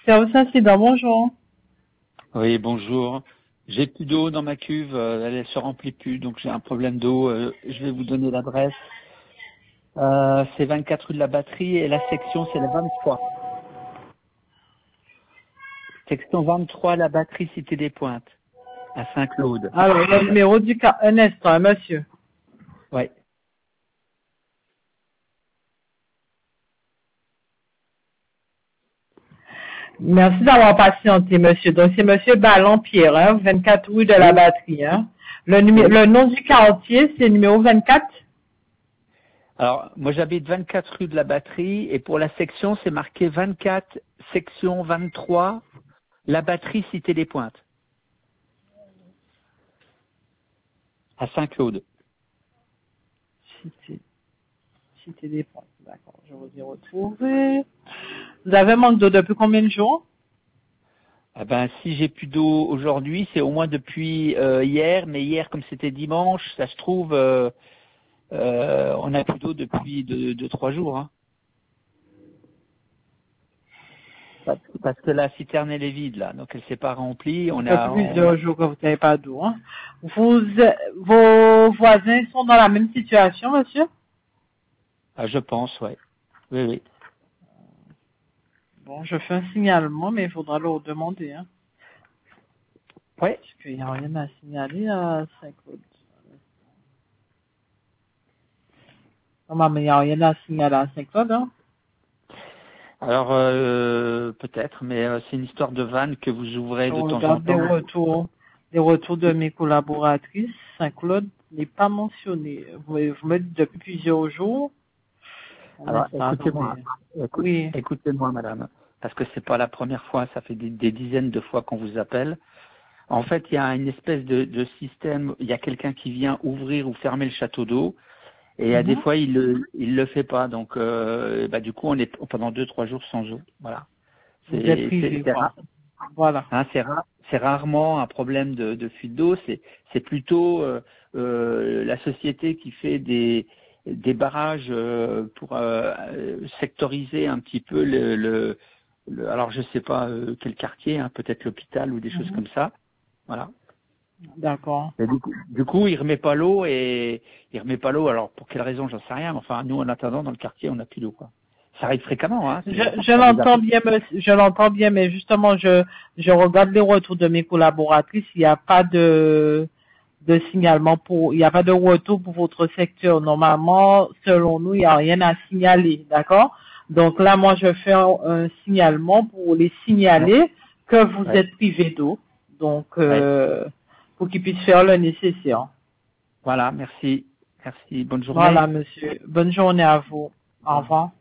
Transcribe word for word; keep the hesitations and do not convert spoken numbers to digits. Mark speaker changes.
Speaker 1: Service incident, bonjour.
Speaker 2: Oui, bonjour. J'ai plus d'eau dans ma cuve, euh, elle se remplit plus, donc j'ai un problème d'eau. Euh, je vais vous donner l'adresse. Euh, c'est vingt-quatre rue de la Batterie et la section c'est la vingt-trois. Section vingt-trois, la Batterie, Cité des Pointes, à Saint-Claude.
Speaker 1: Alors, le numéro du cas, un instant, monsieur.
Speaker 2: Ouais.
Speaker 1: Merci d'avoir patienté, monsieur. Donc, c'est monsieur Ballon-Pierre, hein, vingt-quatre rue de la
Speaker 2: Oui.
Speaker 1: Batterie, hein. Le, numé-
Speaker 2: Oui.
Speaker 1: le nom du quartier, c'est numéro vingt-quatre?
Speaker 2: Alors, moi j'habite vingt-quatre rue de la Batterie et pour la section c'est marqué vingt-quatre, section vingt-trois, la Batterie, Cité des Pointes, à Saint-Claude.
Speaker 1: Cité, Cité des Pointes, d'accord, je vous ai retrouvé. Vous avez manque d'eau depuis combien de jours?
Speaker 2: Ah ben, si j'ai plus d'eau aujourd'hui, c'est au moins depuis euh, hier, mais hier, comme c'était dimanche, ça se trouve, euh, euh, on a plus d'eau depuis deux, deux, trois jours. Hein. Parce, parce que la citerne elle est vide là, donc elle s'est pas remplie.
Speaker 1: Ça
Speaker 2: On
Speaker 1: fait
Speaker 2: a, on a...
Speaker 1: plusieurs jours que vous n'avez pas d'eau, hein. Vous, euh, vos voisins sont dans la même situation, monsieur?
Speaker 2: Ah, je pense, ouais. Oui, oui.
Speaker 1: Bon, je fais un signalement, mais il faudra le demander, hein.
Speaker 2: Ouais.
Speaker 1: Parce qu'il n'y a rien à signaler à Saint-Claude. Non, mais il n'y a rien à signaler à Saint-Claude, hein.
Speaker 2: Alors euh, peut-être, mais euh, c'est une histoire de vanne que vous ouvrez
Speaker 1: Je
Speaker 2: de temps en
Speaker 1: regarde des
Speaker 2: temps.
Speaker 1: retours, des retours de mes collaboratrices. Saint-Claude n'est pas mentionné. Vous, vous me dites depuis plusieurs jours. Un
Speaker 2: Alors
Speaker 1: instant,
Speaker 2: écoutez-moi,
Speaker 1: attendez.
Speaker 2: écoute,
Speaker 1: Oui.
Speaker 2: écoutez-moi, madame, parce que c'est pas la première fois, ça fait des, des dizaines de fois qu'on vous appelle. En fait, il y a une espèce de, de système, il y a quelqu'un qui vient ouvrir ou fermer le château d'eau, et il y a des
Speaker 1: Mhm.
Speaker 2: fois il le il le fait pas, donc euh, bah du coup on est pendant deux trois jours sans eau. Voilà.
Speaker 1: Vous êtes
Speaker 2: C'est c'est
Speaker 1: privé,
Speaker 2: c'est
Speaker 1: quoi.
Speaker 2: rare,
Speaker 1: Voilà.
Speaker 2: hein, c'est rare, c'est rarement un problème de, de fuite d'eau. C'est c'est plutôt euh, euh, la société qui fait des des barrages euh, pour euh, euh, sectoriser un petit peu le, le, le alors je sais pas euh, quel quartier, hein, peut-être l'hôpital ou des choses
Speaker 1: Mhm.
Speaker 2: comme ça. Voilà.
Speaker 1: D'accord.
Speaker 2: Et du coup, du coup, il remet pas l'eau et il remet pas l'eau. Alors pour quelle raison, j'en sais rien. Mais enfin, nous en attendant dans le quartier, on n'a plus d'eau, quoi. Ça arrive fréquemment, hein.
Speaker 1: Je,
Speaker 2: C'est
Speaker 1: je
Speaker 2: ça vous
Speaker 1: l'entends
Speaker 2: appelle.
Speaker 1: bien, monsieur, je l'entends bien, mais justement, je, je regarde les retours de mes collaboratrices. Il n'y a pas de, de signalement pour, il n'y a pas de retour pour votre secteur. Normalement, selon nous, il n'y a rien à signaler, d'accord? Donc là, moi, je fais un, un signalement pour les
Speaker 2: Ouais,
Speaker 1: signaler que vous
Speaker 2: ouais,
Speaker 1: êtes privé d'eau. Donc,
Speaker 2: ouais.
Speaker 1: euh, pour qu'ils puissent faire le nécessaire.
Speaker 2: Voilà, merci, merci. Bonne journée.
Speaker 1: Voilà, monsieur. Bonne journée à vous. Au revoir.